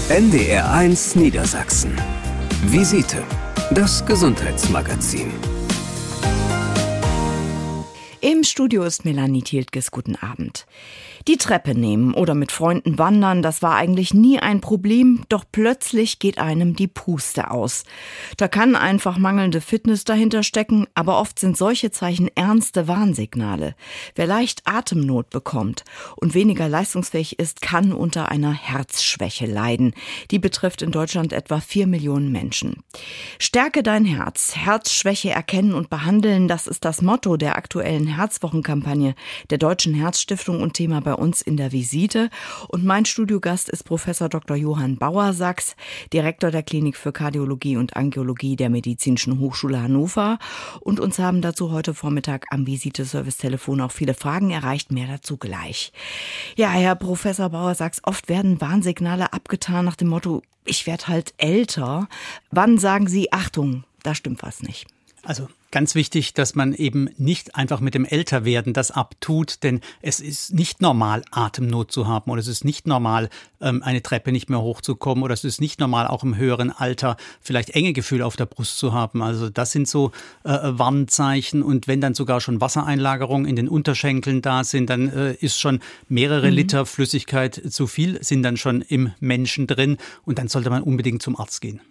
NDR1 Niedersachsen. Visite, das Gesundheitsmagazin. Im Studio ist Melanie Thieltges. Guten Abend. Die Treppe nehmen oder mit Freunden wandern, das war eigentlich nie ein Problem, doch plötzlich geht einem die Puste aus. Da kann einfach mangelnde Fitness dahinter stecken, aber oft sind solche Zeichen ernste Warnsignale. Wer leicht Atemnot bekommt und weniger leistungsfähig ist, kann unter einer Herzschwäche leiden. Die betrifft in Deutschland etwa 4 Millionen Menschen. Stärke dein Herz, Herzschwäche erkennen und behandeln, das ist das Motto der aktuellen Herzwochenkampagne der Deutschen Herzstiftung und Thema bei uns in der Visite. Und mein Studiogast ist Professor Dr. Johann Bauer-Sachs, Direktor der Klinik für Kardiologie und Angiologie der Medizinischen Hochschule Hannover. Und uns haben dazu heute Vormittag am Visite-Service-Telefon auch viele Fragen erreicht. Mehr dazu gleich. Ja, Herr Professor Bauer-Sachs, oft werden Warnsignale abgetan nach dem Motto, ich werde halt älter. Wann sagen Sie, Achtung, da stimmt was nicht? Also ganz wichtig, dass man eben nicht einfach mit dem Älterwerden das abtut, denn es ist nicht normal, Atemnot zu haben oder es ist nicht normal, eine Treppe nicht mehr hochzukommen oder es ist nicht normal, auch im höheren Alter vielleicht enge Gefühle auf der Brust zu haben. Also das sind so Warnzeichen und wenn dann sogar schon Wassereinlagerungen in den Unterschenkeln da sind, dann ist schon mehrere Liter Flüssigkeit zu viel, sind dann schon im Menschen drin und dann sollte man unbedingt zum Arzt gehen.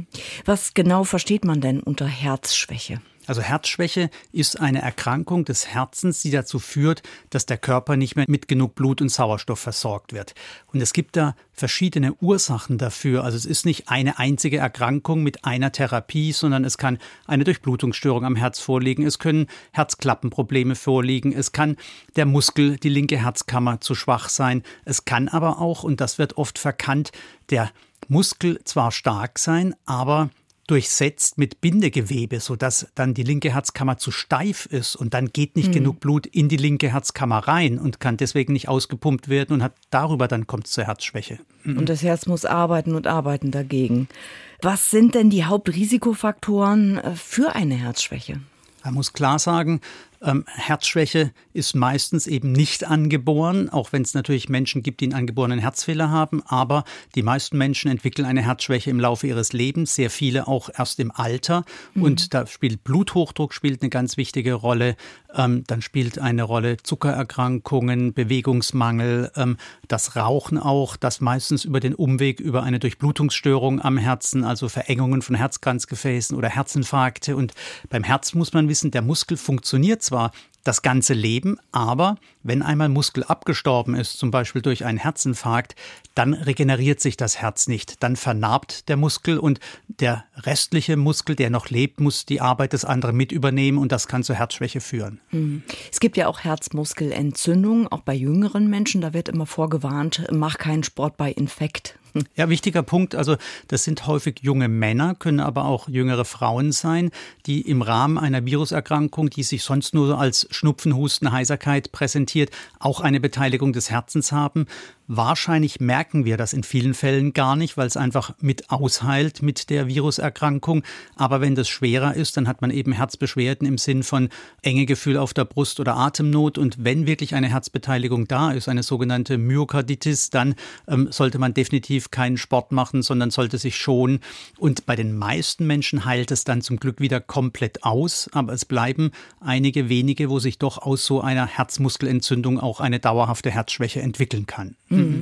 Was genau versteht man denn unter Herzschwäche? Also Herzschwäche ist eine Erkrankung des Herzens, die dazu führt, dass der Körper nicht mehr mit genug Blut und Sauerstoff versorgt wird. Und es gibt da verschiedene Ursachen dafür. Also es ist nicht eine einzige Erkrankung mit einer Therapie, sondern es kann eine Durchblutungsstörung am Herz vorliegen. Es können Herzklappenprobleme vorliegen. Es kann der Muskel, die linke Herzkammer zu schwach sein. Es kann aber auch, und das wird oft verkannt, der Muskel zwar stark sein, aber durchsetzt mit Bindegewebe, sodass dann die linke Herzkammer zu steif ist und dann geht nicht genug Blut in die linke Herzkammer rein und kann deswegen nicht ausgepumpt werden und dann kommt es zur Herzschwäche. Und das Herz muss arbeiten und arbeiten dagegen. Was sind denn die Hauptrisikofaktoren für eine Herzschwäche? Man muss klar sagen, Herzschwäche ist meistens eben nicht angeboren, auch wenn es natürlich Menschen gibt, die einen angeborenen Herzfehler haben. Aber die meisten Menschen entwickeln eine Herzschwäche im Laufe ihres Lebens, sehr viele auch erst im Alter. Und da spielt Bluthochdruck spielt eine ganz wichtige Rolle. Dann spielt eine Rolle Zuckererkrankungen, Bewegungsmangel, das Rauchen auch, das meistens über den Umweg über eine Durchblutungsstörung am Herzen, also Verengungen von Herzkranzgefäßen oder Herzinfarkte. Und beim Herz muss man wissen, der Muskel funktioniert zwar das ganze Leben, aber wenn einmal Muskel abgestorben ist, zum Beispiel durch einen Herzinfarkt, dann regeneriert sich das Herz nicht. Dann vernarbt der Muskel und der restliche Muskel, der noch lebt, muss die Arbeit des anderen mit übernehmen und das kann zur Herzschwäche führen. Es gibt ja auch Herzmuskelentzündung, auch bei jüngeren Menschen. Da wird immer vorgewarnt, mach keinen Sport bei Infekt. Ja, wichtiger Punkt. Also das sind häufig junge Männer, können aber auch jüngere Frauen sein, die im Rahmen einer Viruserkrankung, die sich sonst nur als Schnupfen, Husten, Heiserkeit präsentiert, auch eine Beteiligung des Herzens haben. Wahrscheinlich merken wir das in vielen Fällen gar nicht, weil es einfach mit ausheilt mit der Viruserkrankung. Aber wenn das schwerer ist, dann hat man eben Herzbeschwerden im Sinn von enge Gefühl auf der Brust oder Atemnot. Und wenn wirklich eine Herzbeteiligung da ist, eine sogenannte Myokarditis, dann sollte man definitiv keinen Sport machen, sondern sollte sich schonen. Und bei den meisten Menschen heilt es dann zum Glück wieder komplett aus. Aber es bleiben einige wenige, wo sich doch aus so einer Herzmuskelentzündung auch eine dauerhafte Herzschwäche entwickeln kann.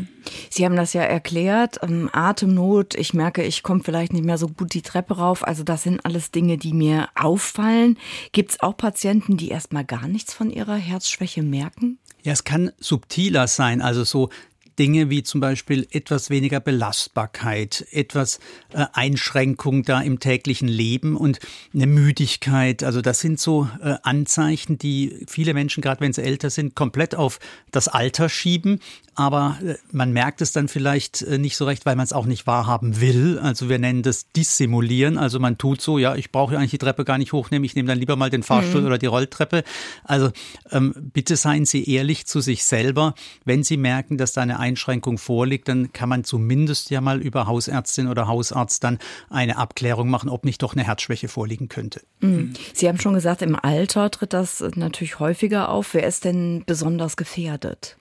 Sie haben das ja erklärt, Atemnot, ich merke, ich komme vielleicht nicht mehr so gut die Treppe rauf, also das sind alles Dinge, die mir auffallen. Gibt es auch Patienten, die erstmal gar nichts von ihrer Herzschwäche merken? Ja, es kann subtiler sein, also so Dinge wie zum Beispiel etwas weniger Belastbarkeit, etwas Einschränkung da im täglichen Leben und eine Müdigkeit. Also das sind so Anzeichen, die viele Menschen, gerade wenn sie älter sind, komplett auf das Alter schieben. Aber man merkt es dann vielleicht nicht so recht, weil man es auch nicht wahrhaben will. Also wir nennen das Dissimulieren. Also man tut so, ja, ich brauche ja eigentlich die Treppe gar nicht hochnehmen, ich nehme dann lieber mal den Fahrstuhl oder die Rolltreppe. Also bitte seien Sie ehrlich zu sich selber. Wenn Sie merken, dass da eine Einschränkung vorliegt, dann kann man zumindest ja mal über Hausärztin oder Hausarzt dann eine Abklärung machen, ob nicht doch eine Herzschwäche vorliegen könnte. Sie haben schon gesagt, im Alter tritt das natürlich häufiger auf. Wer ist denn besonders gefährdet?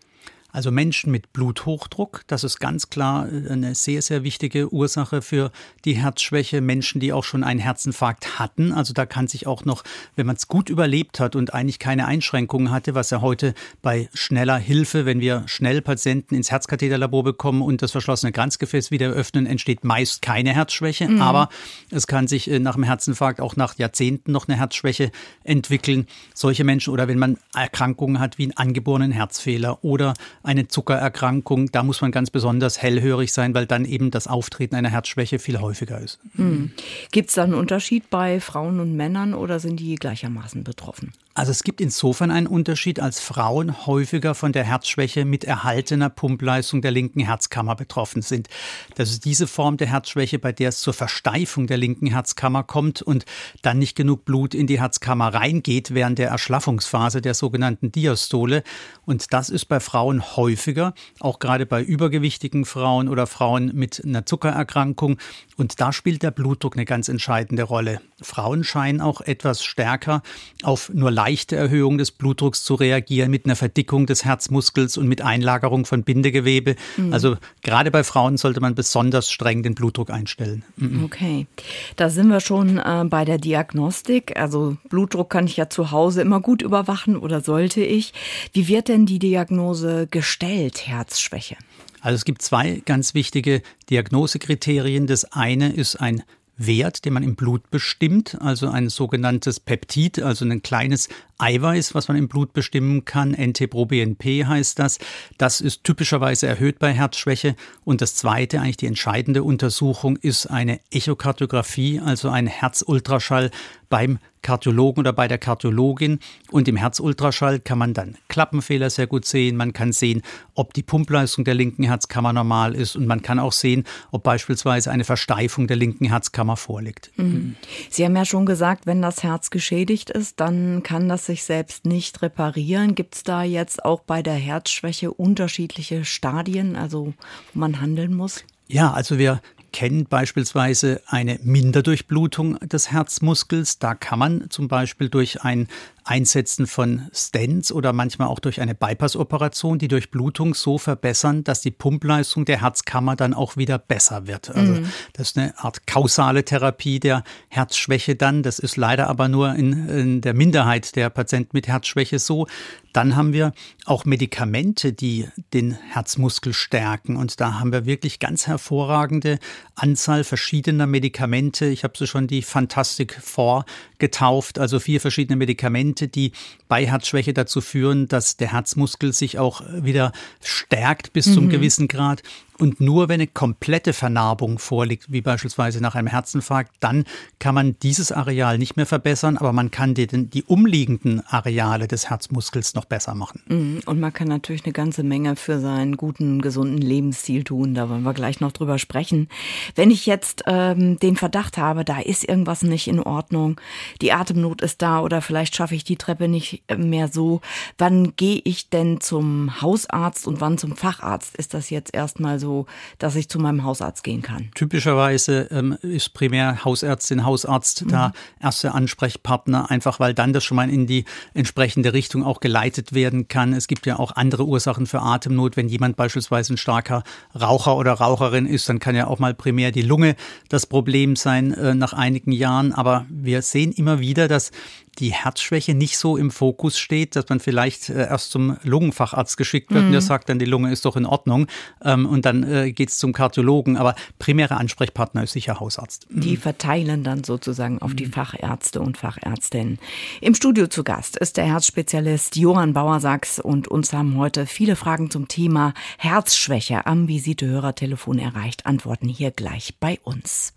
Also Menschen mit Bluthochdruck, das ist ganz klar eine sehr, sehr wichtige Ursache für die Herzschwäche. Menschen, die auch schon einen Herzinfarkt hatten, also da kann sich auch noch, wenn man es gut überlebt hat und eigentlich keine Einschränkungen hatte, was ja heute bei schneller Hilfe, wenn wir schnell Patienten ins Herzkatheterlabor bekommen und das verschlossene Kranzgefäß wieder öffnen, entsteht meist keine Herzschwäche. Aber es kann sich nach dem Herzinfarkt auch nach Jahrzehnten noch eine Herzschwäche entwickeln. Solche Menschen oder wenn man Erkrankungen hat wie einen angeborenen Herzfehler oder eine Zuckererkrankung, da muss man ganz besonders hellhörig sein, weil dann eben das Auftreten einer Herzschwäche viel häufiger ist. Gibt es da einen Unterschied bei Frauen und Männern oder sind die gleichermaßen betroffen? Also es gibt insofern einen Unterschied, als Frauen häufiger von der Herzschwäche mit erhaltener Pumpleistung der linken Herzkammer betroffen sind. Das ist diese Form der Herzschwäche, bei der es zur Versteifung der linken Herzkammer kommt und dann nicht genug Blut in die Herzkammer reingeht während der Erschlaffungsphase der sogenannten Diastole. Und das ist bei Frauen häufiger, auch gerade bei übergewichtigen Frauen oder Frauen mit einer Zuckererkrankung. Und da spielt der Blutdruck eine ganz entscheidende Rolle. Frauen scheinen auch etwas stärker auf nur leichte Erhöhung des Blutdrucks zu reagieren mit einer Verdickung des Herzmuskels und mit Einlagerung von Bindegewebe. Also gerade bei Frauen sollte man besonders streng den Blutdruck einstellen. Okay, da sind wir schon bei der Diagnostik. Also Blutdruck kann ich ja zu Hause immer gut überwachen oder sollte ich. Wie wird denn die Diagnose gestellt, Herzschwäche? Also es gibt zwei ganz wichtige Diagnosekriterien. Das eine ist ein Wert, den man im Blut bestimmt, also ein sogenanntes Peptid, also ein kleines Eiweiß, was man im Blut bestimmen kann. NT-proBNP heißt das. Das ist typischerweise erhöht bei Herzschwäche. Und das zweite, eigentlich die entscheidende Untersuchung, ist eine Echokardiographie, also ein Herzultraschall beim Kardiologen oder bei der Kardiologin. Und im Herzultraschall kann man dann Klappenfehler sehr gut sehen. Man kann sehen, ob die Pumpleistung der linken Herzkammer normal ist. Und man kann auch sehen, ob beispielsweise eine Versteifung der linken Herzkammer vorliegt. Sie haben ja schon gesagt, wenn das Herz geschädigt ist, dann kann das sich selbst nicht reparieren. Gibt es da jetzt auch bei der Herzschwäche unterschiedliche Stadien, also wo man handeln muss? Ja, also wir kennen beispielsweise eine Minderdurchblutung des Herzmuskels. Da kann man zum Beispiel durch ein Einsetzen von Stents oder manchmal auch durch eine Bypass-Operation die Durchblutung so verbessern, dass die Pumpleistung der Herzkammer dann auch wieder besser wird. Also das ist eine Art kausale Therapie der Herzschwäche dann. Das ist leider aber nur in der Minderheit der Patienten mit Herzschwäche so. Dann haben wir auch Medikamente, die den Herzmuskel stärken. Und da haben wir wirklich ganz hervorragende Anzahl verschiedener Medikamente. Ich habe sie schon die Fantastic Four getauft, also 4 verschiedene Medikamente, die bei Herzschwäche dazu führen, dass der Herzmuskel sich auch wieder stärkt bis zum gewissen Grad. Und nur wenn eine komplette Vernarbung vorliegt, wie beispielsweise nach einem Herzinfarkt, dann kann man dieses Areal nicht mehr verbessern, aber man kann die umliegenden Areale des Herzmuskels noch besser machen. Und man kann natürlich eine ganze Menge für seinen guten, gesunden Lebensstil tun. Da wollen wir gleich noch drüber sprechen. Wenn ich jetzt den Verdacht habe, da ist irgendwas nicht in Ordnung, die Atemnot ist da oder vielleicht schaffe ich die Treppe nicht mehr so, wann gehe ich denn zum Hausarzt und wann zum Facharzt? Ist das jetzt erstmal so, dass ich zu meinem Hausarzt gehen kann? Typischerweise ist primär Hausärztin, Hausarzt da erster Ansprechpartner, einfach weil dann das schon mal in die entsprechende Richtung auch geleitet werden kann. Es gibt ja auch andere Ursachen für Atemnot. Wenn jemand beispielsweise ein starker Raucher oder Raucherin ist, dann kann ja auch mal primär die Lunge das Problem sein nach einigen Jahren. Aber wir sehen immer wieder, dass die Herzschwäche nicht so im Fokus steht, dass man vielleicht erst zum Lungenfacharzt geschickt wird und der sagt dann, die Lunge ist doch in Ordnung und dann geht's zum Kardiologen. Aber primärer Ansprechpartner ist sicher Hausarzt. Die verteilen dann sozusagen auf die Fachärzte und Fachärztinnen. Im Studio zu Gast ist der Herzspezialist Johann Bauersachs und uns haben heute viele Fragen zum Thema Herzschwäche am Visite-Hörertelefon erreicht. Antworten hier gleich bei uns.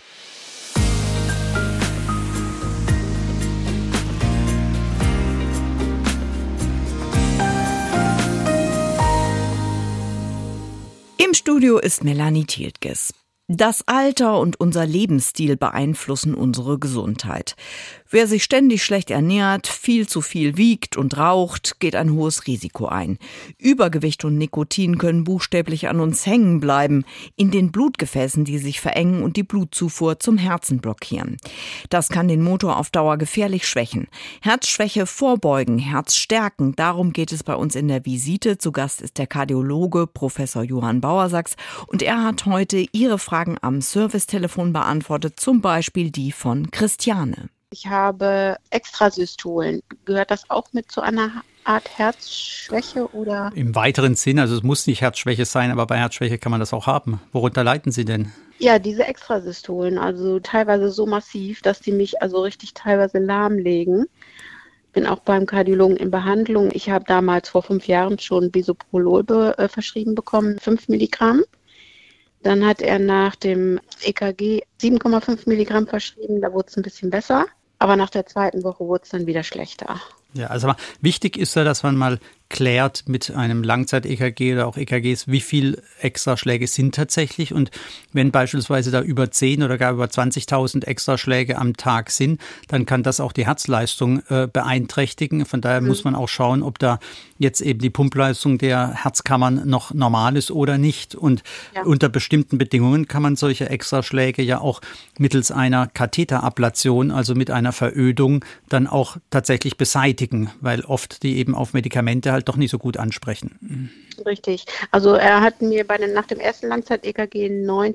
Im Studio ist Melanie Thieltges. Das Alter und unser Lebensstil beeinflussen unsere Gesundheit. Wer sich ständig schlecht ernährt, viel zu viel wiegt und raucht, geht ein hohes Risiko ein. Übergewicht und Nikotin können buchstäblich an uns hängen bleiben, in den Blutgefäßen, die sich verengen und die Blutzufuhr zum Herzen blockieren. Das kann den Motor auf Dauer gefährlich schwächen. Herzschwäche vorbeugen, Herz stärken, darum geht es bei uns in der Visite. Zu Gast ist der Kardiologe Professor Johann Bauersachs und er hat heute Ihre Fragen am Servicetelefon beantwortet, zum Beispiel die von Christiane. Ich habe Extrasystolen. Gehört das auch mit zu einer Art Herzschwäche oder? Im weiteren Sinn, also es muss nicht Herzschwäche sein, aber bei Herzschwäche kann man das auch haben. Worunter leiden Sie denn? Ja, diese Extrasystolen, also teilweise so massiv, dass die mich also richtig teilweise lahmlegen. Bin auch beim Kardiologen in Behandlung. Ich habe damals vor 5 Jahren schon Bisoprolol verschrieben bekommen, 5 Milligramm. Dann hat er nach dem EKG 7,5 Milligramm verschrieben, da wurde es ein bisschen besser. Aber nach der 2. Woche wurde es dann wieder schlechter. Ja, also wichtig ist ja, dass man mal klärt mit einem Langzeit-EKG oder auch EKGs, wie viel Extraschläge sind tatsächlich. Und wenn beispielsweise da über 10 oder gar über 20.000 Extraschläge am Tag sind, dann kann das auch die Herzleistung beeinträchtigen. Von daher muss man auch schauen, ob da jetzt eben die Pumpleistung der Herzkammern noch normal ist oder nicht. Und unter bestimmten Bedingungen kann man solche Extraschläge ja auch mittels einer Katheterablation, also mit einer Verödung, dann auch tatsächlich beseitigen, weil oft die eben auf Medikamente halt doch nicht so gut ansprechen. Richtig. Also er hat mir nach dem ersten Langzeit-EKG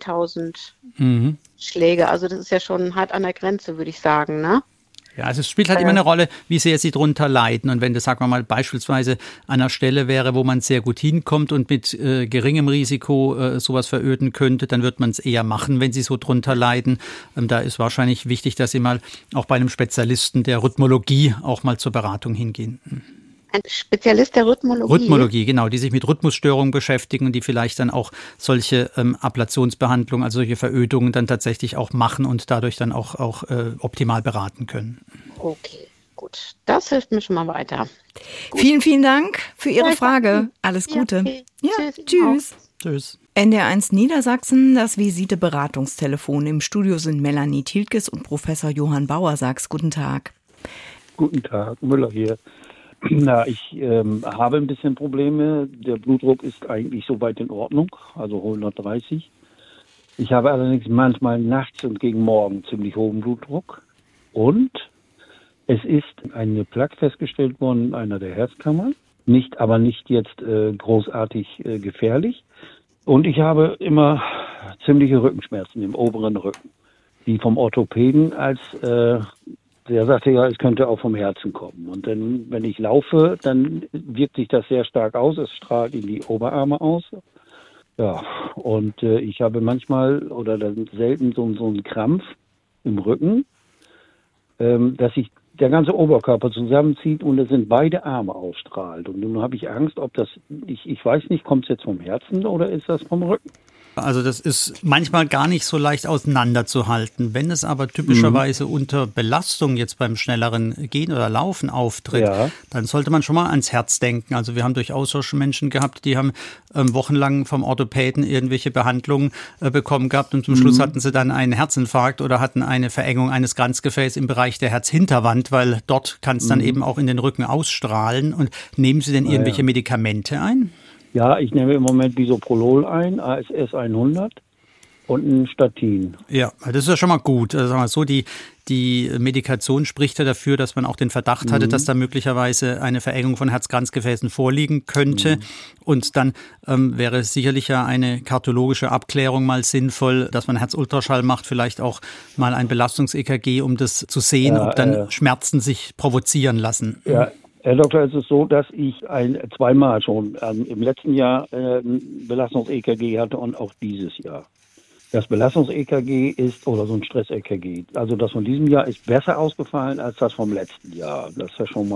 9.000 Schläge. Also das ist ja schon hart an der Grenze, würde ich sagen, ne? Ja, also es spielt halt immer eine Rolle, wie sehr sie drunter leiden. Und wenn das, sagen wir mal, beispielsweise an einer Stelle wäre, wo man sehr gut hinkommt und mit geringem Risiko sowas veröden könnte, dann wird man es eher machen, wenn sie so drunter leiden. Da ist wahrscheinlich wichtig, dass sie mal auch bei einem Spezialisten der Rhythmologie auch mal zur Beratung hingehen. Ein Spezialist der Rhythmologie? Rhythmologie, genau, die sich mit Rhythmusstörungen beschäftigen und die vielleicht dann auch solche Ablationsbehandlungen, also solche Verödungen dann tatsächlich auch machen und dadurch dann auch optimal beraten können. Okay, gut. Das hilft mir schon mal weiter. Gut. Vielen, vielen Dank für Ihre Frage. Alles Gute. Ja, tschüss. Tschüss. NDR1 Niedersachsen, das Visite-Beratungstelefon. Im Studio sind Melanie Tiltges und Professor Johann Bauersachs. Guten Tag. Guten Tag, Müller hier. Na, ich habe ein bisschen Probleme. Der Blutdruck ist eigentlich soweit in Ordnung, also 130. Ich habe allerdings manchmal nachts und gegen Morgen ziemlich hohen Blutdruck. Und es ist eine Plaque festgestellt worden in einer der Herzkammern. Aber nicht jetzt großartig gefährlich. Und ich habe immer ziemliche Rückenschmerzen im oberen Rücken, die vom Orthopäden als der sagte ja, es könnte auch vom Herzen kommen. Und dann, wenn ich laufe, dann wirkt sich das sehr stark aus. Es strahlt in die Oberarme aus. Ja, und ich habe manchmal oder dann selten so einen Krampf im Rücken, dass sich der ganze Oberkörper zusammenzieht und es sind beide Arme ausstrahlt. Und nun habe ich Angst, ob das, ich weiß nicht, kommt es jetzt vom Herzen oder ist das vom Rücken? Also das ist manchmal gar nicht so leicht auseinanderzuhalten. Wenn es aber typischerweise unter Belastung jetzt beim schnelleren Gehen oder Laufen auftritt, dann sollte man schon mal ans Herz denken. Also wir haben durchaus auch schon Menschen gehabt, die haben wochenlang vom Orthopäden irgendwelche Behandlungen bekommen gehabt und zum Schluss hatten sie dann einen Herzinfarkt oder hatten eine Verengung eines Kranzgefäßes im Bereich der Herzhinterwand, weil dort kann es dann eben auch in den Rücken ausstrahlen. Und nehmen Sie denn irgendwelche Medikamente ein? Ja, ich nehme im Moment Bisoprolol ein, ASS 100 und ein Statin. Ja, das ist ja schon mal gut. Also sagen wir so, die Medikation spricht ja dafür, dass man auch den Verdacht hatte, dass da möglicherweise eine Verengung von Herzkranzgefäßen vorliegen könnte. Und dann wäre sicherlich ja eine kardiologische Abklärung mal sinnvoll, dass man Herzultraschall macht, vielleicht auch mal ein Belastungs-EKG, um das zu sehen, ob dann Schmerzen sich provozieren lassen. Ja. Herr Doktor, es ist so, dass ich zweimal schon im letzten Jahr ein Belastungs-EKG hatte und auch dieses Jahr. Das Belastungs-EKG oder so ein Stress-EKG, also das von diesem Jahr ist besser ausgefallen als das vom letzten Jahr. Das ist ja schon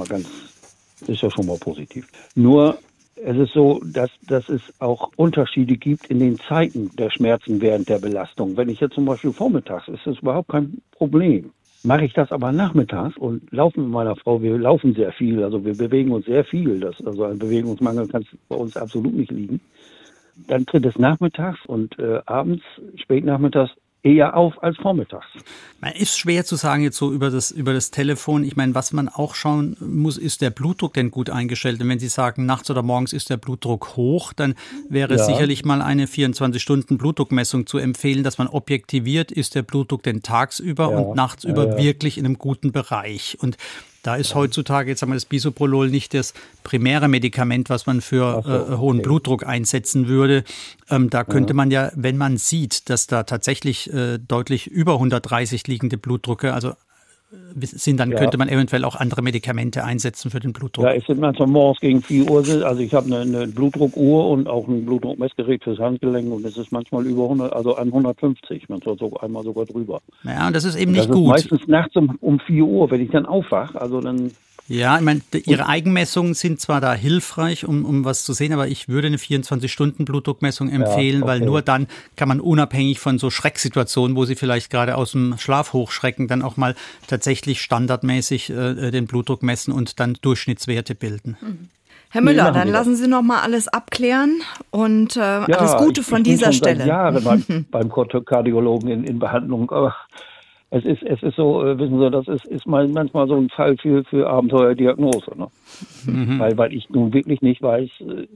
mal positiv. Nur es ist so, dass es auch Unterschiede gibt in den Zeiten der Schmerzen während der Belastung. Wenn ich jetzt zum Beispiel vormittags, ist das überhaupt kein Problem. Mache ich das aber nachmittags und laufen mit meiner Frau, wir laufen sehr viel, also wir bewegen uns sehr viel. Also ein Bewegungsmangel kann es bei uns absolut nicht liegen. dann tritt es nachmittags und abends, spätnachmittags eher auf als vormittags. Man ist schwer zu sagen jetzt so über das Telefon. Ich meine, was man auch schauen muss, ist der Blutdruck denn gut eingestellt? Und wenn Sie sagen, nachts oder morgens ist der Blutdruck hoch, dann wäre sicherlich mal eine 24-Stunden-Blutdruckmessung zu empfehlen, dass man objektiviert, ist der Blutdruck denn tagsüber und nachts über wirklich in einem guten Bereich. Und da ist heutzutage, jetzt haben wir das Bisoprolol, nicht das primäre Medikament, was man für hohen Blutdruck einsetzen würde. Da könnte man ja, wenn man sieht, dass da tatsächlich deutlich über 130 liegende Blutdrücke, also sind, dann könnte man eventuell auch andere Medikamente einsetzen für den Blutdruck. Ja, es sind manchmal morgens gegen 4 Uhr, also ich habe eine Blutdruckuhr und auch ein Blutdruckmessgerät fürs Handgelenk und es ist manchmal über 100, also 150, manchmal einmal sogar drüber. Ja, und das ist eben nicht das ist gut. Meistens nachts um 4 Uhr, wenn ich dann aufwache, also dann... Ja, ich meine, Ihre Eigenmessungen sind zwar da hilfreich, um was zu sehen, aber ich würde eine 24-Stunden-Blutdruckmessung empfehlen, weil nur dann kann man unabhängig von so Schrecksituationen, wo Sie vielleicht gerade aus dem Schlaf hochschrecken, dann auch mal tatsächlich standardmäßig den Blutdruck messen und dann Durchschnittswerte bilden. Herr Müller, dann lassen Sie noch mal alles abklären und alles Gute von dieser Stelle. Ich bin schon seit Jahren beim Kardiologen in Behandlung, aber es ist so, wissen Sie, das ist manchmal so ein Fall für Abenteuerdiagnose, ne? Weil ich nun wirklich nicht weiß,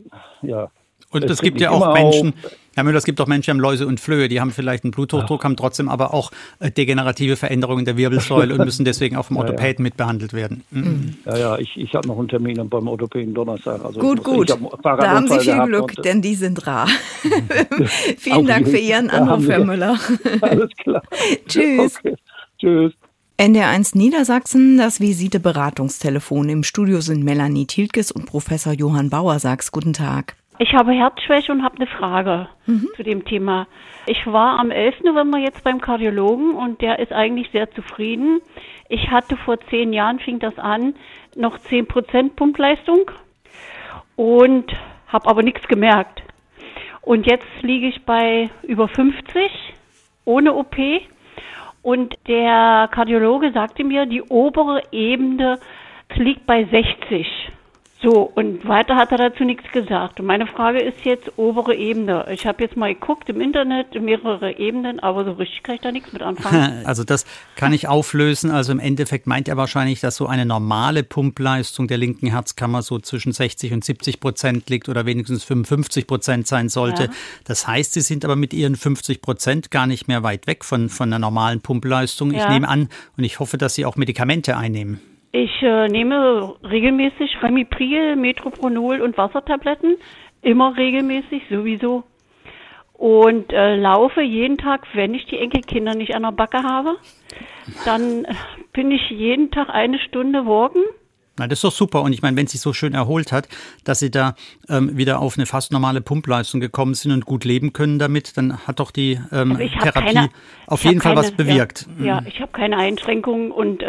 Und es gibt ja auch Menschen, Herr Müller, es gibt auch Menschen, die haben Läuse und Flöhe, die haben vielleicht einen Bluthochdruck, haben trotzdem aber auch degenerative Veränderungen der Wirbelsäule und müssen deswegen auch vom Orthopäden mitbehandelt werden. Ja, ich habe noch einen Termin beim Orthopäden Donnerstag. Also Gut. Da haben Sie viel Glück, denn die sind rar. Vielen Dank für Ihren Anruf, Herr Müller. Alles klar. Tschüss. Okay. Tschüss. NDR1 Niedersachsen, das Visite-Beratungstelefon. Im Studio sind Melanie Tiltges und Professor Johann Bauersachs. Guten Tag. Ich habe Herzschwäche und habe eine Frage zu dem Thema. Ich war am 11. November jetzt beim Kardiologen und der ist eigentlich sehr zufrieden. Ich hatte vor 10 Jahren, fing das an, noch 10% Pumpleistung und habe aber nichts gemerkt. Und jetzt liege ich bei über 50 ohne OP. Und der Kardiologe sagte mir, die obere Ebene liegt bei 60. So, und weiter hat er dazu nichts gesagt. Und meine Frage ist jetzt obere Ebene. Ich habe jetzt mal geguckt im Internet, mehrere Ebenen, aber so richtig kann ich da nichts mit anfangen. Also das kann ich auflösen. Also im Endeffekt meint er wahrscheinlich, dass so eine normale Pumpleistung der linken Herzkammer so zwischen 60 und 70% liegt oder wenigstens 55% sein sollte. Ja. Das heißt, Sie sind aber mit Ihren 50% gar nicht mehr weit weg von einer normalen Pumpleistung. Ich nehme an und ich hoffe, dass Sie auch Medikamente einnehmen. Ich nehme regelmäßig Remipril, Metoprolol und Wassertabletten, immer regelmäßig, sowieso. Und laufe jeden Tag, wenn ich die Enkelkinder nicht an der Backe habe, dann bin ich jeden Tag 1 Stunde walken. Na, das ist doch super. Und ich meine, wenn es sich so schön erholt hat, dass Sie da wieder auf eine fast normale Pumpleistung gekommen sind und gut leben können damit, dann hat doch die Therapie auf jeden Fall was bewirkt. Ja, ich habe keine Einschränkungen und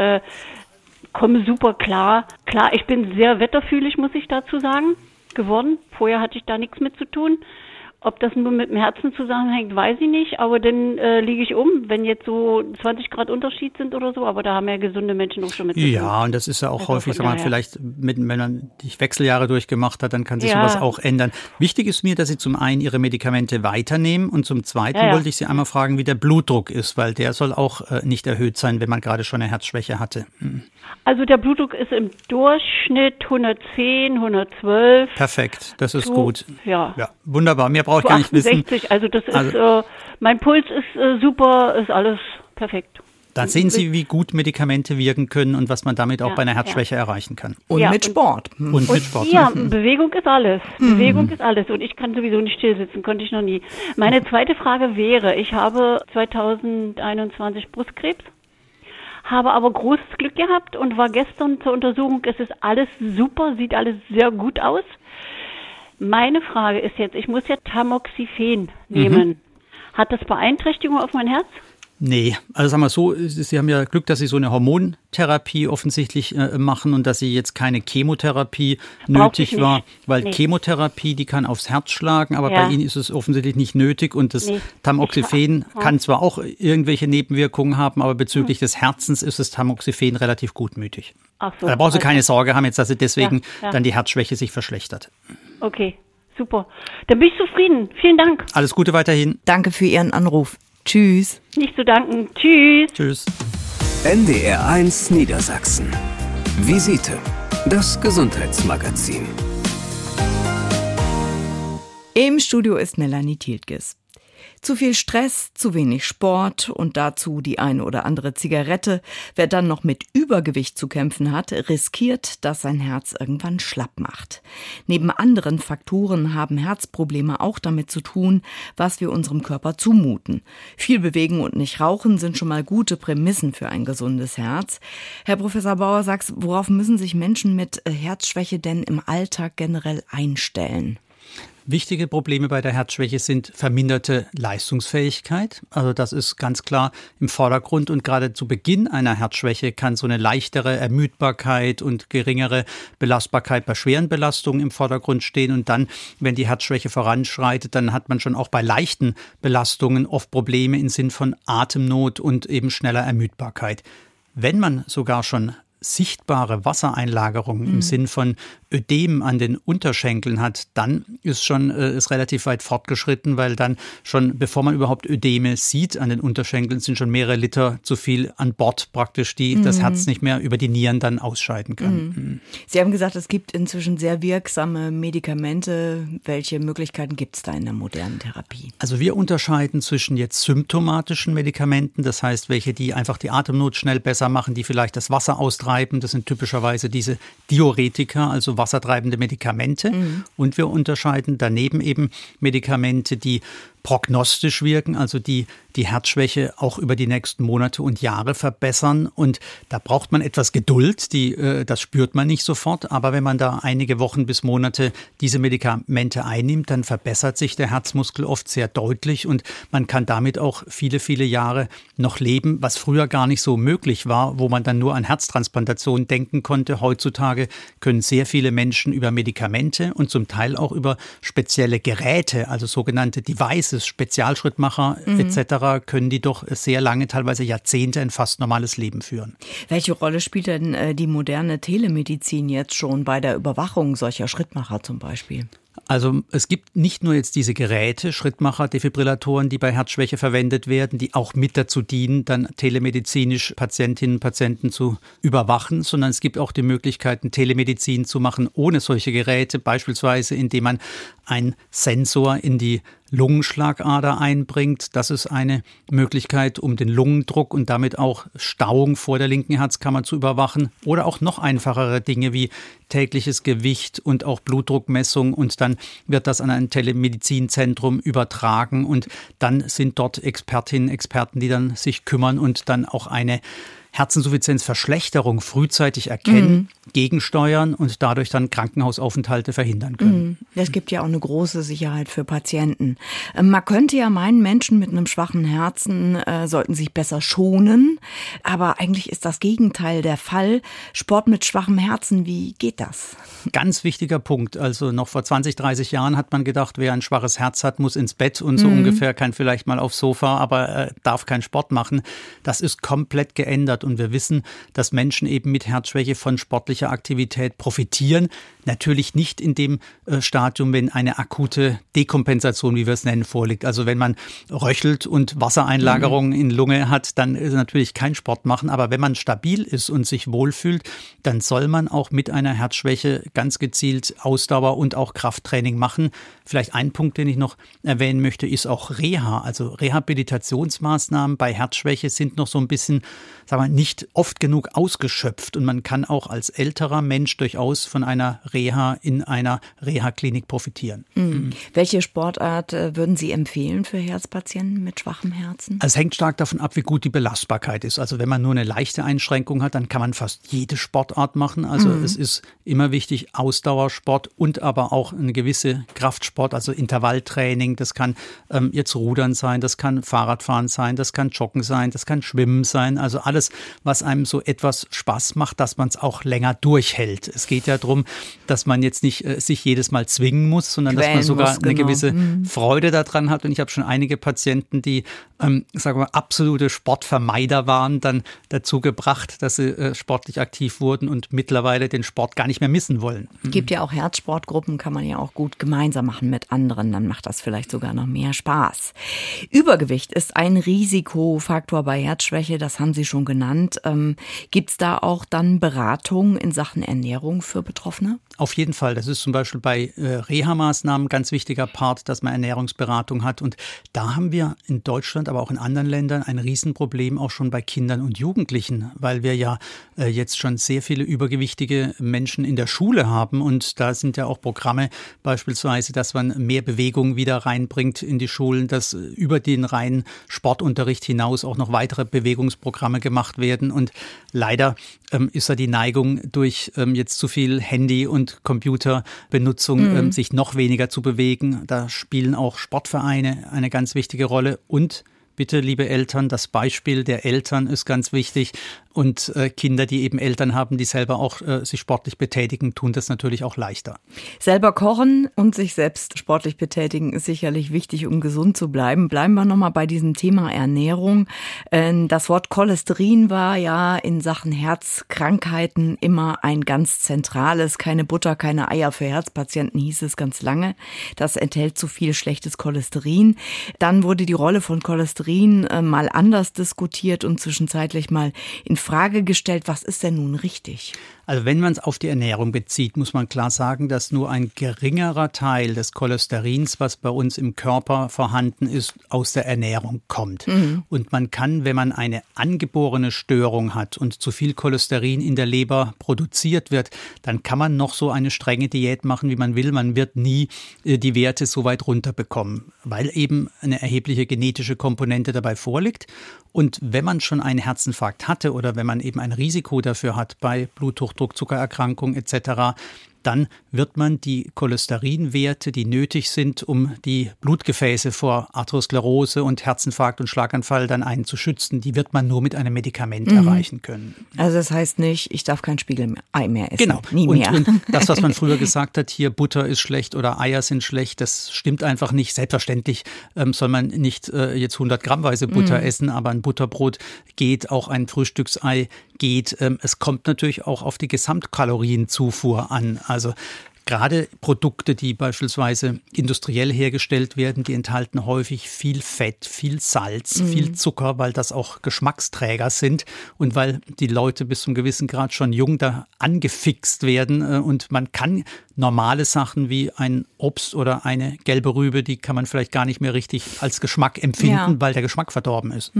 komme super klar. Klar, ich bin sehr wetterfühlig, muss ich dazu sagen, geworden. Vorher hatte ich da nichts mit zu tun. Ob das nur mit dem Herzen zusammenhängt, weiß ich nicht. Aber dann liege ich wenn jetzt so 20 Grad Unterschied sind oder so. Aber da haben ja gesunde Menschen auch schon mit zu tun. Ja, und das ist ja auch häufig, wenn man vielleicht wenn man die Wechseljahre durchgemacht hat, dann kann sich sowas auch ändern. Wichtig ist mir, dass Sie zum einen Ihre Medikamente weiternehmen und zum Zweiten wollte ich Sie einmal fragen, wie der Blutdruck ist, weil der soll auch nicht erhöht sein, wenn man gerade schon eine Herzschwäche hatte. Also der Blutdruck ist im Durchschnitt 110, 112. Perfekt, das ist gut. Ja, wunderbar. Mehr brauche ich gar nicht wissen. Also das ist, mein Puls ist super, ist alles perfekt. Da sehen Sie, wie gut Medikamente wirken können und was man damit auch bei einer Herzschwäche erreichen kann. Und mit Sport. Und mit Sport. Ja, Bewegung ist alles. Bewegung ist alles. Und ich kann sowieso nicht still sitzen, konnte ich noch nie. Meine zweite Frage wäre, ich habe 2021 Brustkrebs. Habe aber großes Glück gehabt und war gestern zur Untersuchung. Es ist alles super, sieht alles sehr gut aus. Meine Frage ist jetzt, ich muss ja Tamoxifen nehmen. Hat das Beeinträchtigungen auf mein Herz? Nee, also sagen wir so, Sie haben ja Glück, dass Sie so eine Hormontherapie offensichtlich machen und dass Sie jetzt keine Chemotherapie nötig war, weil Chemotherapie, die kann aufs Herz schlagen, aber bei Ihnen ist es offensichtlich nicht nötig und das Tamoxifen kann zwar auch irgendwelche Nebenwirkungen haben, aber bezüglich des Herzens ist das Tamoxifen relativ gutmütig. Ach so, da brauchen Sie keine Sorge haben jetzt, dass Sie deswegen dann die Herzschwäche sich verschlechtert. Okay. Super. Dann bin ich zufrieden. Vielen Dank. Alles Gute weiterhin. Danke für Ihren Anruf. Tschüss. Nicht zu danken. Tschüss. Tschüss. NDR1 Niedersachsen. Visite. Das Gesundheitsmagazin. Im Studio ist Melanie Tiltges. Zu viel Stress, zu wenig Sport und dazu die eine oder andere Zigarette. Wer dann noch mit Übergewicht zu kämpfen hat, riskiert, dass sein Herz irgendwann schlapp macht. Neben anderen Faktoren haben Herzprobleme auch damit zu tun, was wir unserem Körper zumuten. Viel bewegen und nicht rauchen sind schon mal gute Prämissen für ein gesundes Herz. Herr Professor Bauer-Sachs, worauf müssen sich Menschen mit Herzschwäche denn im Alltag generell einstellen? Wichtige Probleme bei der Herzschwäche sind verminderte Leistungsfähigkeit. Also das ist ganz klar im Vordergrund. Und gerade zu Beginn einer Herzschwäche kann so eine leichtere Ermüdbarkeit und geringere Belastbarkeit bei schweren Belastungen im Vordergrund stehen. Und dann, wenn die Herzschwäche voranschreitet, dann hat man schon auch bei leichten Belastungen oft Probleme im Sinn von Atemnot und eben schneller Ermüdbarkeit. Wenn man sogar schon sichtbare Wassereinlagerungen im Sinn von Ödem an den Unterschenkeln hat, dann ist relativ weit fortgeschritten, weil dann schon, bevor man überhaupt Ödeme sieht an den Unterschenkeln, sind schon mehrere Liter zu viel an Bord praktisch, die das Herz nicht mehr über die Nieren dann ausscheiden kann. Sie haben gesagt, es gibt inzwischen sehr wirksame Medikamente. Welche Möglichkeiten gibt es da in der modernen Therapie? Also wir unterscheiden zwischen jetzt symptomatischen Medikamenten, das heißt, welche die einfach die Atemnot schnell besser machen, die vielleicht das Wasser austreiben. Das sind typischerweise diese Diuretika, also wassertreibende Medikamente. Und wir unterscheiden daneben eben Medikamente, die prognostisch wirken, also die Herzschwäche auch über die nächsten Monate und Jahre verbessern. Und da braucht man etwas Geduld, das spürt man nicht sofort. Aber wenn man da einige Wochen bis Monate diese Medikamente einnimmt, dann verbessert sich der Herzmuskel oft sehr deutlich und man kann damit auch viele, viele Jahre noch leben, was früher gar nicht so möglich war, wo man dann nur an Herztransplantation denken konnte. Heutzutage können sehr viele Menschen über Medikamente und zum Teil auch über spezielle Geräte, also sogenannte Devices, Spezialschrittmacher etc., können die doch sehr lange, teilweise Jahrzehnte, ein fast normales Leben führen. Welche Rolle spielt denn die moderne Telemedizin jetzt schon bei der Überwachung solcher Schrittmacher zum Beispiel? Also es gibt nicht nur jetzt diese Geräte, Schrittmacher, Defibrillatoren, die bei Herzschwäche verwendet werden, die auch mit dazu dienen, dann telemedizinisch Patientinnen und Patienten zu überwachen, sondern es gibt auch die Möglichkeiten, Telemedizin zu machen ohne solche Geräte, beispielsweise indem man einen Sensor in die Lungenschlagader einbringt. Das ist eine Möglichkeit, um den Lungendruck und damit auch Stauung vor der linken Herzkammer zu überwachen. Oder auch noch einfachere Dinge wie tägliches Gewicht und auch Blutdruckmessung. Und dann wird das an ein Telemedizinzentrum übertragen. Und dann sind dort Expertinnen, Experten, die dann sich kümmern und dann auch eine Herzinsuffizienzverschlechterung frühzeitig erkennen, gegensteuern und dadurch dann Krankenhausaufenthalte verhindern können. Es gibt ja auch eine große Sicherheit für Patienten. Man könnte ja meinen, Menschen mit einem schwachen Herzen sollten sich besser schonen, aber eigentlich ist das Gegenteil der Fall. Sport mit schwachem Herzen, wie geht das? Ganz wichtiger Punkt. Also noch vor 20, 30 Jahren hat man gedacht, wer ein schwaches Herz hat, muss ins Bett und so ungefähr, kann vielleicht mal aufs Sofa, aber darf keinen Sport machen. Das ist komplett geändert. Und wir wissen, dass Menschen eben mit Herzschwäche von sportlicher Aktivität profitieren. Natürlich nicht in dem Stadium, wenn eine akute Dekompensation, wie wir es nennen, vorliegt. Also wenn man röchelt und Wassereinlagerungen in Lunge hat, dann ist natürlich kein Sport machen. Aber wenn man stabil ist und sich wohlfühlt, dann soll man auch mit einer Herzschwäche ganz gezielt Ausdauer und auch Krafttraining machen. Vielleicht ein Punkt, den ich noch erwähnen möchte, ist auch Reha. Also Rehabilitationsmaßnahmen bei Herzschwäche sind noch so ein bisschen, sagen wir, nicht oft genug ausgeschöpft. Und man kann auch als älterer Mensch durchaus von einer Reha in einer Reha-Klinik profitieren. Welche Sportart würden Sie empfehlen für Herzpatienten mit schwachem Herzen? Es hängt stark davon ab, wie gut die Belastbarkeit ist. Also wenn man nur eine leichte Einschränkung hat, dann kann man fast jede Sportart machen. Also es ist immer wichtig, Ausdauersport und aber auch eine gewisse Kraftsport, also Intervalltraining. Das kann jetzt Rudern sein, das kann Fahrradfahren sein, das kann Joggen sein, das kann Schwimmen sein. Also alles, was einem so etwas Spaß macht, dass man es auch länger durchhält. Es geht ja darum, dass man jetzt nicht sich jedes Mal zwingen muss, sondern dass man sogar eine gewisse Freude daran hat. Und ich habe schon einige Patienten, die sagen wir mal, absolute Sportvermeider waren, dann dazu gebracht, dass sie sportlich aktiv wurden und mittlerweile den Sport gar nicht mehr missen wollen. Gibt ja auch Herzsportgruppen, kann man ja auch gut gemeinsam machen mit anderen, dann macht das vielleicht sogar noch mehr Spaß. Übergewicht ist ein Risikofaktor bei Herzschwäche, das haben Sie schon genannt. Gibt es da auch dann Beratung in Sachen Ernährung für Betroffene? Auf jeden Fall. Das ist zum Beispiel bei Reha-Maßnahmen ein ganz wichtiger Part, dass man Ernährungsberatung hat. Und da haben wir in Deutschland, aber auch in anderen Ländern ein Riesenproblem auch schon bei Kindern und Jugendlichen, weil wir ja jetzt schon sehr viele übergewichtige Menschen in der Schule haben. Und da sind ja auch Programme beispielsweise, dass man mehr Bewegung wieder reinbringt in die Schulen, dass über den reinen Sportunterricht hinaus auch noch weitere Bewegungsprogramme gemacht werden. Und leider ist da die Neigung durch jetzt zu viel Handy- und Computerbenutzung sich noch weniger zu bewegen. Da spielen auch Sportvereine eine ganz wichtige Rolle. Und bitte, liebe Eltern, das Beispiel der Eltern ist ganz wichtig. Und Kinder, die eben Eltern haben, die selber auch sich sportlich betätigen, tun das natürlich auch leichter. Selber kochen und sich selbst sportlich betätigen ist sicherlich wichtig, um gesund zu bleiben. Bleiben wir nochmal bei diesem Thema Ernährung. Das Wort Cholesterin war ja in Sachen Herzkrankheiten immer ein ganz zentrales. Keine Butter, keine Eier für Herzpatienten hieß es ganz lange. Das enthält zu viel schlechtes Cholesterin. Dann wurde die Rolle von Cholesterin mal anders diskutiert und zwischenzeitlich mal in Frage gestellt, was ist denn nun richtig? Also wenn man es auf die Ernährung bezieht, muss man klar sagen, dass nur ein geringerer Teil des Cholesterins, was bei uns im Körper vorhanden ist, aus der Ernährung kommt. Und man kann, wenn man eine angeborene Störung hat und zu viel Cholesterin in der Leber produziert wird, dann kann man noch so eine strenge Diät machen, wie man will. Man wird nie die Werte so weit runterbekommen, weil eben eine erhebliche genetische Komponente dabei vorliegt. Und wenn man schon einen Herzinfarkt hatte oder wenn man eben ein Risiko dafür hat bei Bluthochdruck, Zuckererkrankung etc., dann wird man die Cholesterinwerte, die nötig sind, um die Blutgefäße vor Arteriosklerose und Herzinfarkt und Schlaganfall dann einen zu schützen, die wird man nur mit einem Medikament erreichen können. Also das heißt nicht, ich darf kein Spiegelei mehr essen. Genau. Nie mehr. Und das, was man früher gesagt hat, hier Butter ist schlecht oder Eier sind schlecht, das stimmt einfach nicht. Selbstverständlich soll man nicht jetzt 100 Grammweise Butter essen, aber ein Butterbrot geht, auch ein Frühstücksei geht. Es kommt natürlich auch auf die Gesamtkalorienzufuhr an. Also gerade Produkte, die beispielsweise industriell hergestellt werden, die enthalten häufig viel Fett, viel Salz, viel Zucker, weil das auch Geschmacksträger sind und weil die Leute bis zum gewissen Grad schon jung da angefixt werden. Und man kann normale Sachen wie ein Obst oder eine gelbe Rübe, die kann man vielleicht gar nicht mehr richtig als Geschmack empfinden, weil der Geschmack verdorben ist.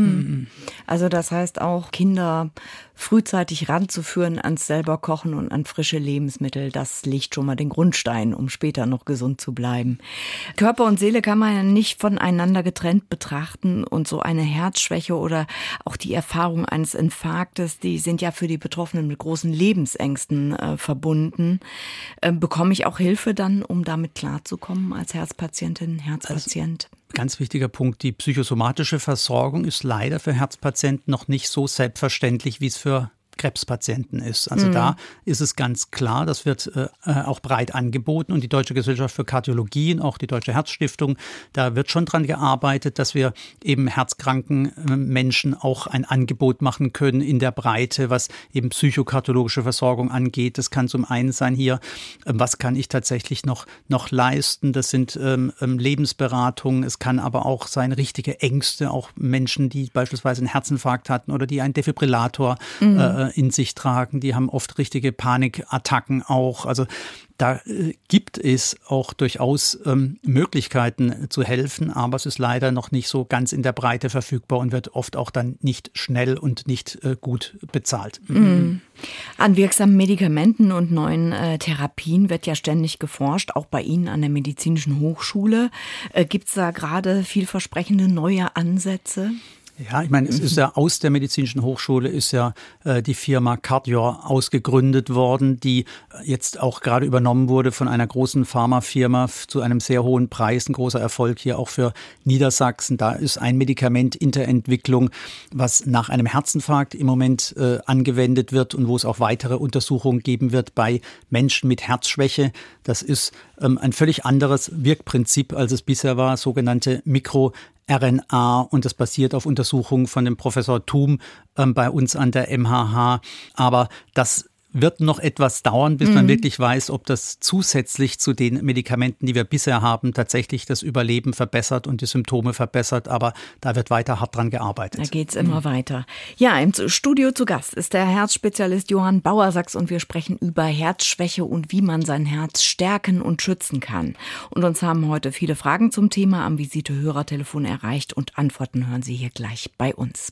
Also das heißt auch, Kinder frühzeitig ranzuführen ans selber Kochen und an frische Lebensmittel, das legt schon mal den Grundstein, um später noch gesund zu bleiben. Körper und Seele kann man ja nicht voneinander getrennt betrachten und so eine Herzschwäche oder auch die Erfahrung eines Infarktes, die sind ja für die Betroffenen mit großen Lebensängsten verbunden. Bekomme ich auch Hilfe dann, um damit klarzukommen als Herzpatientin, Herzpatient? Ganz wichtiger Punkt, die psychosomatische Versorgung ist leider für Herzpatienten noch nicht so selbstverständlich, wie es für Krebspatienten ist. Also da ist es ganz klar, das wird auch breit angeboten und die Deutsche Gesellschaft für Kardiologie und auch die Deutsche Herzstiftung, da wird schon dran gearbeitet, dass wir eben herzkranken Menschen auch ein Angebot machen können in der Breite, was eben psychokardiologische Versorgung angeht. Das kann zum einen sein hier, was kann ich tatsächlich noch leisten? Das sind Lebensberatungen, es kann aber auch sein richtige Ängste, auch Menschen, die beispielsweise einen Herzinfarkt hatten oder die einen Defibrillator in sich tragen, die haben oft richtige Panikattacken auch. Also da gibt es auch durchaus Möglichkeiten zu helfen, aber es ist leider noch nicht so ganz in der Breite verfügbar und wird oft auch dann nicht schnell und nicht gut bezahlt. An wirksamen Medikamenten und neuen Therapien wird ja ständig geforscht, auch bei Ihnen an der Medizinischen Hochschule. Gibt es da gerade vielversprechende neue Ansätze? Ja, ich meine, es ist ja aus der Medizinischen Hochschule ist ja die Firma Cardior ausgegründet worden, die jetzt auch gerade übernommen wurde von einer großen Pharmafirma zu einem sehr hohen Preis, ein großer Erfolg hier auch für Niedersachsen. Da ist ein Medikament in der Entwicklung, was nach einem Herzinfarkt im Moment angewendet wird und wo es auch weitere Untersuchungen geben wird bei Menschen mit Herzschwäche. Das ist ein völlig anderes Wirkprinzip, als es bisher war, sogenannte MikroRNA, und das basiert auf Untersuchungen von dem Professor Thum bei uns an der MHH. Aber das wird noch etwas dauern, bis man wirklich weiß, ob das zusätzlich zu den Medikamenten, die wir bisher haben, tatsächlich das Überleben verbessert und die Symptome verbessert. Aber da wird weiter hart dran gearbeitet. Da geht's immer weiter. Ja, im Studio zu Gast ist der Herzspezialist Johann Bauersachs und wir sprechen über Herzschwäche und wie man sein Herz stärken und schützen kann. Und uns haben heute viele Fragen zum Thema am Visite-Hörertelefon erreicht und Antworten hören Sie hier gleich bei uns.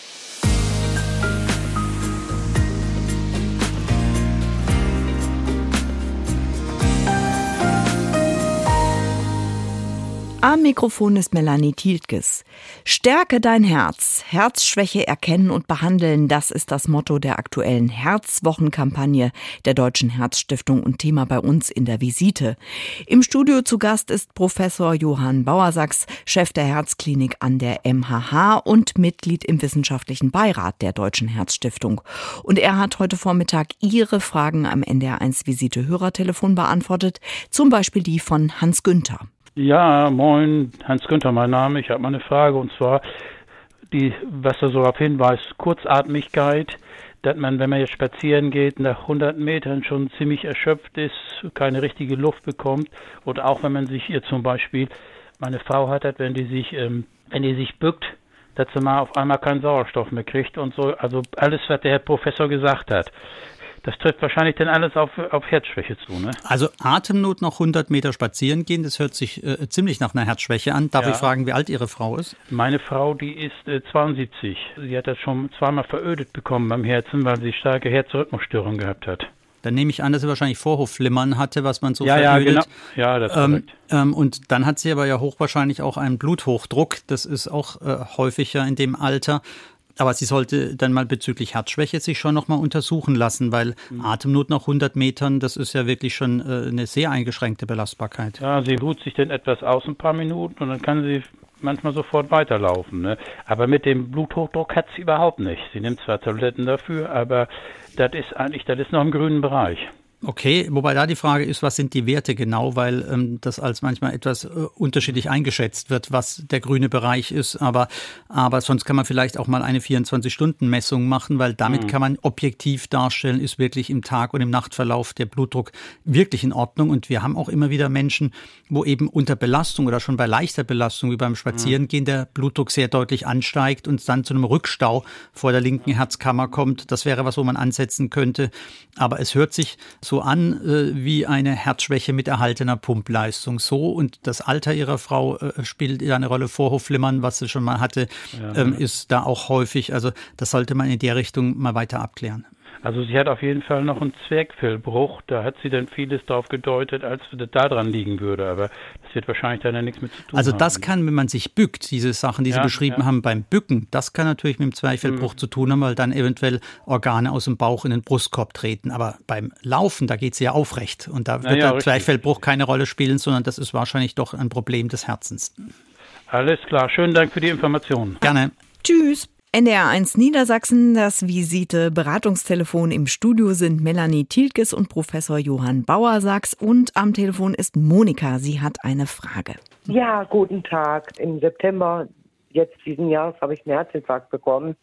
Am Mikrofon ist Melanie Tieltges. Stärke dein Herz. Herzschwäche erkennen und behandeln, das ist das Motto der aktuellen Herzwochenkampagne der Deutschen Herzstiftung und Thema bei uns in der Visite. Im Studio zu Gast ist Professor Johann Bauersachs, Chef der Herzklinik an der MHH und Mitglied im wissenschaftlichen Beirat der Deutschen Herzstiftung. Und er hat heute Vormittag Ihre Fragen am NDR1 Visite-Hörertelefon beantwortet, zum Beispiel die von Hans Günther. Ja, moin, Hans Günther mein Name. Ich habe mal eine Frage, und zwar was er so darauf hinweist, Kurzatmigkeit, dass man, wenn man jetzt spazieren geht, nach 100 Metern schon ziemlich erschöpft ist, keine richtige Luft bekommt, und auch wenn man sich zum Beispiel, meine Frau hat das, wenn die sich bückt, dass sie mal auf einmal keinen Sauerstoff mehr kriegt und so, also alles, was der Herr Professor gesagt hat. Das trifft wahrscheinlich dann alles auf Herzschwäche zu, ne? Also Atemnot noch 100 Meter spazieren gehen, das hört sich ziemlich nach einer Herzschwäche an. Darf ich fragen, wie alt Ihre Frau ist? Meine Frau, die ist 72. Sie hat das schon zweimal verödet bekommen beim Herzen, weil sie starke Herzrhythmusstörungen gehabt hat. Dann nehme ich an, dass sie wahrscheinlich Vorhofflimmern hatte, was man so verödet. Ja, genau. Ja, das ist korrekt. Und dann hat sie aber ja hochwahrscheinlich auch einen Bluthochdruck. Das ist auch häufiger in dem Alter. Aber sie sollte dann mal bezüglich Herzschwäche sich schon noch mal untersuchen lassen, weil Atemnot nach 100 Metern, das ist ja wirklich schon eine sehr eingeschränkte Belastbarkeit. Ja, sie ruht sich dann etwas aus ein paar Minuten und dann kann sie manchmal sofort weiterlaufen, ne? Aber mit dem Bluthochdruck hat sie überhaupt nicht. Sie nimmt zwar Tabletten dafür, aber das ist noch im grünen Bereich. Okay, wobei da die Frage ist, was sind die Werte genau, weil das als manchmal etwas unterschiedlich eingeschätzt wird, was der grüne Bereich ist. Aber sonst kann man vielleicht auch mal eine 24-Stunden-Messung machen, weil damit kann man objektiv darstellen, ist wirklich im Tag- und im Nachtverlauf der Blutdruck wirklich in Ordnung. Und wir haben auch immer wieder Menschen, wo eben unter Belastung oder schon bei leichter Belastung wie beim Spazierengehen der Blutdruck sehr deutlich ansteigt und dann zu einem Rückstau vor der linken Herzkammer kommt. Das wäre was, wo man ansetzen könnte. Aber es hört sich so an wie eine Herzschwäche mit erhaltener Pumpleistung. So, und das Alter ihrer Frau spielt ja eine Rolle. Vorhofflimmern, was sie schon mal hatte, ist da auch häufig. Also das sollte man in der Richtung mal weiter abklären. Also sie hat auf jeden Fall noch einen Zwerchfellbruch. Da hat sie dann vieles drauf gedeutet, als das da dran liegen würde. Aber das wird wahrscheinlich dann ja nichts mit zu tun Also haben. das kann, wenn man sich bückt, diese Sachen, die Sie beschrieben haben beim Bücken, das kann natürlich mit dem Zwerchfellbruch zu tun haben, weil dann eventuell Organe aus dem Bauch in den Brustkorb treten. Aber beim Laufen, da geht sie ja aufrecht. Und da wird der Zwerchfellbruch keine Rolle spielen, sondern das ist wahrscheinlich doch ein Problem des Herzens. Alles klar. Schönen Dank für die Informationen. Gerne. Tschüss. NDR1 Niedersachsen, das Visite-Beratungstelefon. Im Studio sind Melanie Tieltges und Professor Johann Bauersachs. Und am Telefon ist Monika. Sie hat eine Frage. Ja, guten Tag. Im September diesen Jahres habe ich einen Herzinfarkt bekommen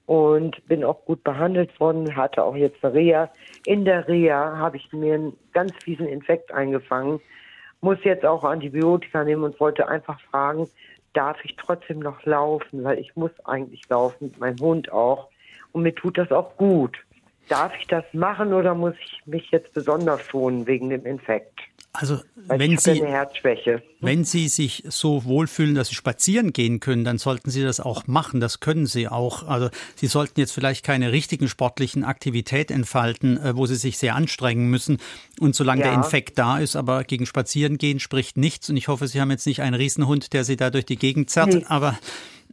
und bin auch gut behandelt worden, hatte auch jetzt eine Reha. In der Reha habe ich mir einen ganz fiesen Infekt eingefangen, muss jetzt auch Antibiotika nehmen und wollte einfach fragen, darf ich trotzdem noch laufen, weil ich muss eigentlich laufen, mein Hund auch. Und mir tut das auch gut. Darf ich das machen oder muss ich mich jetzt besonders schonen wegen dem Infekt? Also weil ich habe eine Herzschwäche. Wenn Sie sich so wohlfühlen, dass Sie spazieren gehen können, dann sollten Sie das auch machen. Das können Sie auch. Also Sie sollten jetzt vielleicht keine richtigen sportlichen Aktivität entfalten, wo Sie sich sehr anstrengen müssen. Und solange der Infekt da ist, aber gegen Spazierengehen spricht nichts. Und ich hoffe, Sie haben jetzt nicht einen Riesenhund, der Sie da durch die Gegend zerrt. Nee. Aber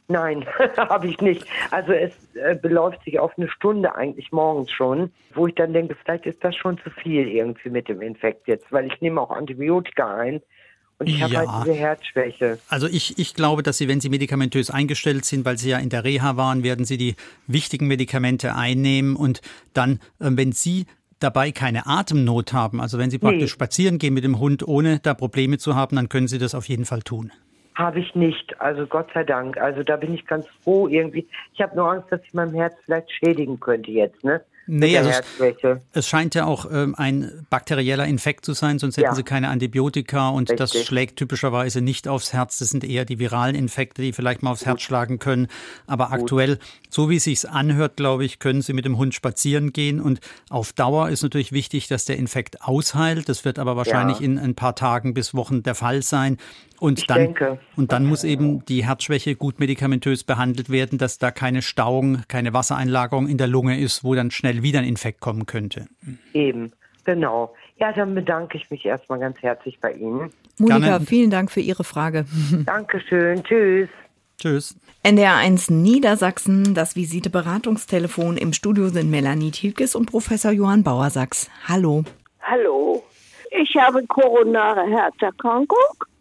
Nein, habe ich nicht. Also es beläuft sich auf eine Stunde eigentlich morgens schon, wo ich dann denke, vielleicht ist das schon zu viel irgendwie mit dem Infekt jetzt, weil ich nehme auch Antibiotika ein und ich habe halt diese Herzschwäche. Also ich glaube, dass Sie, wenn Sie medikamentös eingestellt sind, weil Sie ja in der Reha waren, werden Sie die wichtigen Medikamente einnehmen und dann, wenn Sie dabei keine Atemnot haben, also wenn Sie praktisch spazieren gehen mit dem Hund, ohne da Probleme zu haben, dann können Sie das auf jeden Fall tun. Habe ich nicht, also Gott sei Dank. Also da bin ich ganz froh irgendwie. Ich habe nur Angst, dass ich meinem Herz vielleicht schädigen könnte jetzt, ne? Nee, also es scheint ja auch ein bakterieller Infekt zu sein, sonst hätten Sie keine Antibiotika und das schlägt typischerweise nicht aufs Herz. Das sind eher die viralen Infekte, die vielleicht mal aufs Herz schlagen können. Aber aktuell, so wie es sich anhört, glaube ich, können Sie mit dem Hund spazieren gehen und auf Dauer ist natürlich wichtig, dass der Infekt ausheilt. Das wird aber wahrscheinlich in ein paar Tagen bis Wochen der Fall sein. Und dann muss eben die Herzschwäche gut medikamentös behandelt werden, dass da keine Stauung, keine Wassereinlagerung in der Lunge ist, wo dann schnell wieder ein Infekt kommen könnte. Eben, genau. Ja, dann bedanke ich mich erstmal ganz herzlich bei Ihnen. Monika, vielen Dank für Ihre Frage. Dankeschön, tschüss. Tschüss. NDR1 Niedersachsen, das Visite-Beratungstelefon. Im Studio sind Melanie Thielkes und Professor Johann Bauersachs. Hallo. Hallo. Ich habe koronare Herzerkrankung.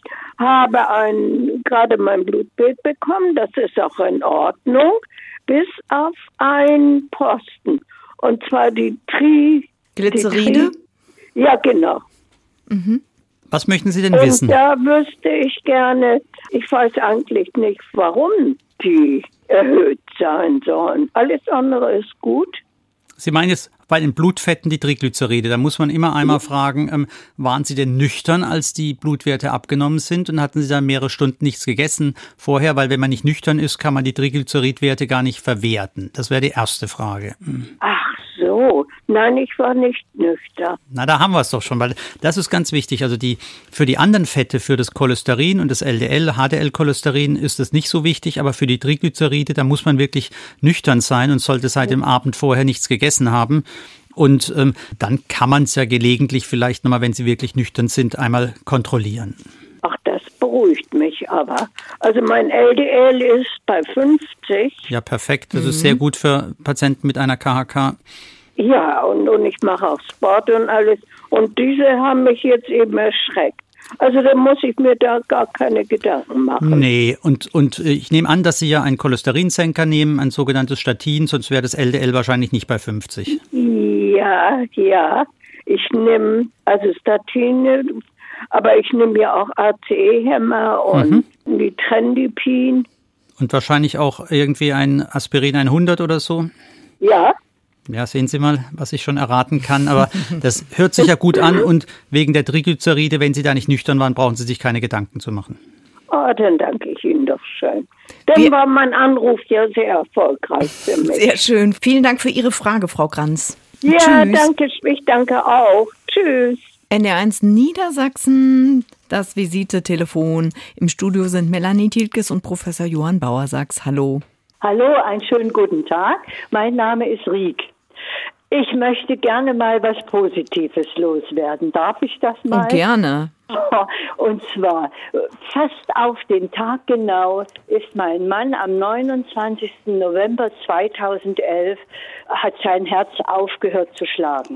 Habe gerade mein Blutbild bekommen, das ist auch in Ordnung, bis auf einen Posten. Und zwar die Glyceride? Ja, genau. Mhm. Was möchten Sie denn wissen? Da wüsste ich gerne, ich weiß eigentlich nicht, warum die erhöht sein sollen. Alles andere ist gut. Sie meinen jetzt bei den Blutfetten die Triglyceride. Da muss man immer einmal fragen, waren Sie denn nüchtern, als die Blutwerte abgenommen sind und hatten Sie da mehrere Stunden nichts gegessen vorher? Weil wenn man nicht nüchtern ist, kann man die Triglyceridwerte gar nicht verwerten. Das wäre die erste Frage. Ach so, nein, ich war nicht nüchtern. Na, da haben wir es doch schon, weil das ist ganz wichtig. Also für die anderen Fette, für das Cholesterin und das LDL, HDL-Cholesterin ist das nicht so wichtig, aber für die Triglyceride, da muss man wirklich nüchtern sein und sollte seit dem Abend vorher nichts gegessen haben. Und dann kann man es ja gelegentlich vielleicht nochmal, wenn Sie wirklich nüchtern sind, einmal kontrollieren. Ach, das beruhigt mich aber. Also mein LDL ist bei 50. Ja, perfekt. Das ist sehr gut für Patienten mit einer KHK. Ja, und ich mache auch Sport und alles. Und diese haben mich jetzt eben erschreckt. Also da muss ich mir da gar keine Gedanken machen. Nee, und ich nehme an, dass Sie ja einen Cholesterinsenker nehmen, ein sogenanntes Statin, sonst wäre das LDL wahrscheinlich nicht bei 50. Ja, ich nehme also Statine, aber ich nehme ja auch ACE-Hämmer und Nitendipin. Und wahrscheinlich auch irgendwie ein Aspirin 100 oder so? Ja. Ja, sehen Sie mal, was ich schon erraten kann. Aber das hört sich ja gut an und wegen der Triglyceride, wenn Sie da nicht nüchtern waren, brauchen Sie sich keine Gedanken zu machen. Oh, dann danke ich Ihnen doch schön. Dann war mein Anruf ja sehr erfolgreich für mich. Sehr schön. Vielen Dank für Ihre Frage, Frau Kranz. Ja, Tschüss. danke. Ich danke auch. Tschüss. NDR1 Niedersachsen, das Visite-Telefon. Im Studio sind Melanie Thielkes und Professor Johann Bauersachs. Hallo. Hallo, einen schönen guten Tag. Mein Name ist Riek. Ich möchte gerne mal was Positives loswerden. Darf ich das mal? Oh, gerne. Und zwar, fast auf den Tag genau ist mein Mann am 29. November 2011 hat sein Herz aufgehört zu schlagen.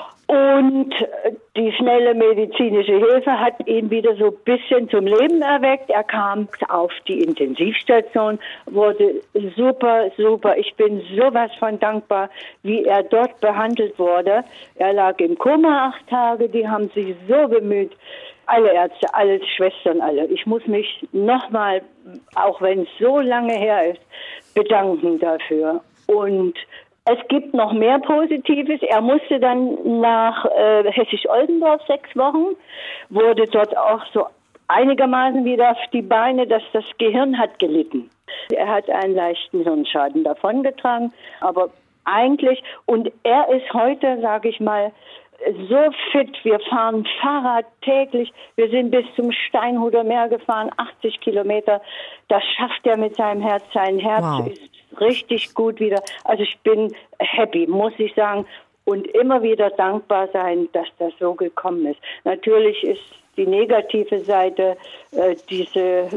Und die schnelle medizinische Hilfe hat ihn wieder so ein bisschen zum Leben erweckt. Er kam auf die Intensivstation, wurde super. Ich bin sowas von dankbar, wie er dort behandelt wurde. Er lag im Koma 8 Tage, die haben sich so bemüht. Alle Ärzte, alle Schwestern, alle. Ich muss mich nochmal, auch wenn es so lange her ist, bedanken dafür. Und es gibt noch mehr Positives. Er musste dann nach Hessisch-Oldendorf 6 Wochen, wurde dort auch so einigermaßen wieder auf die Beine, dass das Gehirn hat gelitten. Er hat einen leichten Hirnschaden davongetragen, aber eigentlich, und er ist heute, sage ich mal, so fit. Wir fahren Fahrrad täglich. Wir sind bis zum Steinhuder Meer gefahren, 80 Kilometer. Das schafft er mit seinem Herz. Sein Herz ist richtig gut wieder. Also ich bin happy, muss ich sagen. Und immer wieder dankbar sein, dass das so gekommen ist. Natürlich ist die negative Seite, diese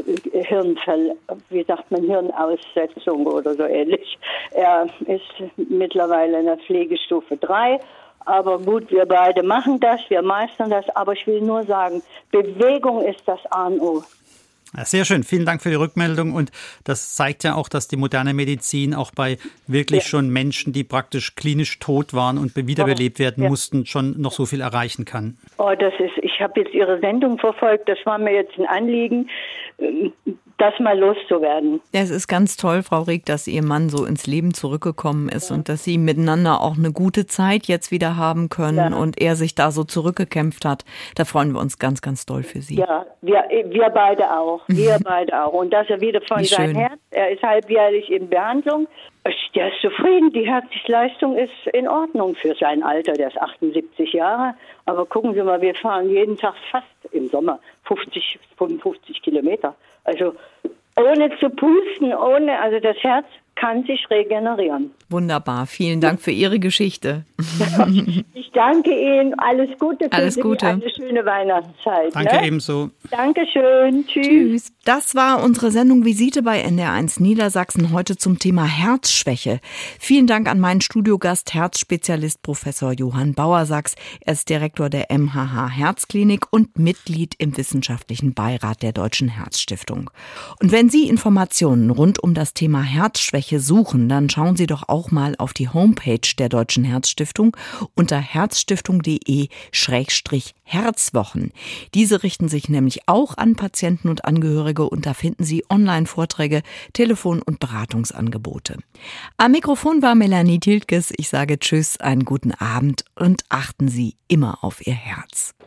Hirnaussetzung oder so ähnlich. Er ist mittlerweile in der Pflegestufe 3. Aber gut, wir beide machen das, wir meistern das. Aber ich will nur sagen, Bewegung ist das A und O. Ja, sehr schön. Vielen Dank für die Rückmeldung. Und das zeigt ja auch, dass die moderne Medizin auch bei wirklich schon Menschen, die praktisch klinisch tot waren und wiederbelebt werden mussten, schon noch so viel erreichen kann. Ich habe jetzt Ihre Sendung verfolgt. Das war mir jetzt ein Anliegen, das mal loszuwerden. Es ist ganz toll, Frau Rieck, dass Ihr Mann so ins Leben zurückgekommen ist und dass Sie miteinander auch eine gute Zeit jetzt wieder haben können und er sich da so zurückgekämpft hat. Da freuen wir uns ganz, ganz doll für Sie. Ja, wir beide auch. Wir beide auch. Und dass er wieder von seinem Herz, er ist halbjährlich in Behandlung, der ist zufrieden. Die Herzleistung ist in Ordnung für sein Alter. Der ist 78 Jahre. Aber gucken Sie mal, wir fahren jeden Tag fast im Sommer 55 Kilometer. Also ohne zu pusten, also das Herz kann sich regenerieren. Wunderbar. Vielen Dank für Ihre Geschichte. Ich danke Ihnen. Alles Gute für Alles Sie. Gute. Eine schöne Weihnachtszeit. Danke ebenso. Dankeschön. Tschüss. Das war unsere Sendung Visite bei NDR1 Niedersachsen heute zum Thema Herzschwäche. Vielen Dank an meinen Studiogast, Herzspezialist Professor Johann Bauersachs. Er ist Direktor der MHH Herzklinik und Mitglied im wissenschaftlichen Beirat der Deutschen Herzstiftung. Und wenn Sie Informationen rund um das Thema Herzschwäche suchen, dann schauen Sie doch auch mal auf die Homepage der Deutschen Herzstiftung unter herzstiftung.de/Herzwochen. Diese richten sich nämlich auch an Patienten und Angehörige und da finden Sie Online-Vorträge, Telefon- und Beratungsangebote. Am Mikrofon war Melanie Tiltges. Ich sage Tschüss, einen guten Abend und achten Sie immer auf Ihr Herz.